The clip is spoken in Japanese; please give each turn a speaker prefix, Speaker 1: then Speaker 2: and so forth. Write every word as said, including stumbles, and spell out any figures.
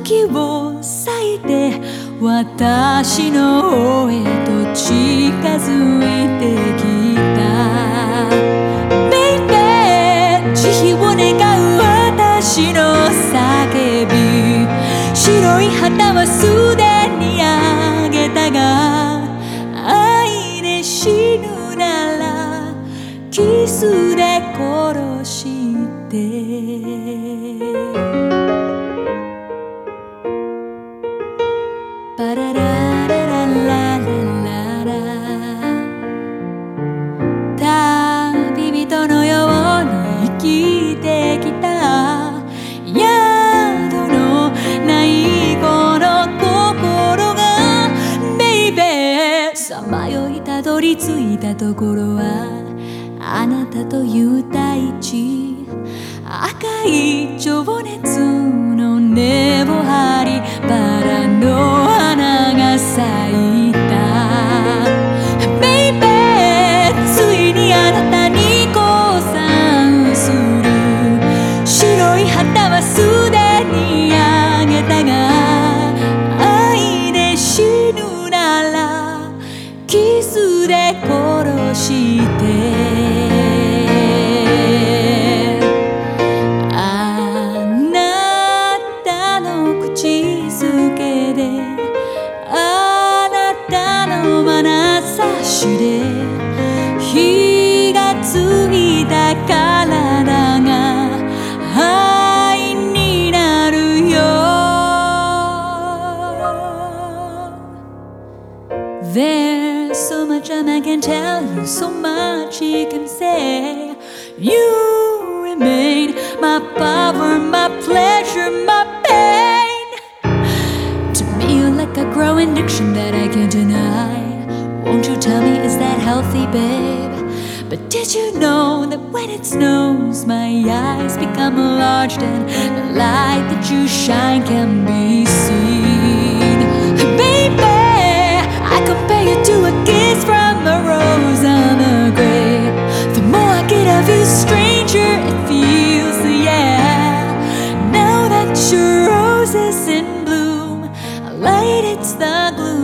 Speaker 1: 月を裂いて私の方へと近づいてきた Baby 慈悲を願う私の叫び白い旗はすでにあげたが愛で死ぬならキスで殺してパラララララララ旅人のように生きてきた宿のないこの心が Baby さまよいたどり着いたところはあなたという大地赤い情熱の根を張りバラの花が咲いた Baby ついにあなたに降参する白い旗はすでにあげたが愛で死ぬならキスで殺してで火がついた体が愛になるよ There's so much a man can tell you, so much he can say. You remain my power, my pleasure, my pain. To me you're like a growing addiction that I can't deny. Won't you tell me, is that healthy, babe? But did you know that when it snows, my eyes become enlarged and the light that you shine can be seen? Baby, I compare you to a kiss from a rose on the grave. The more I get of you, stranger it feels, yeah. Now that your rose is in bloom, light it's the gloom.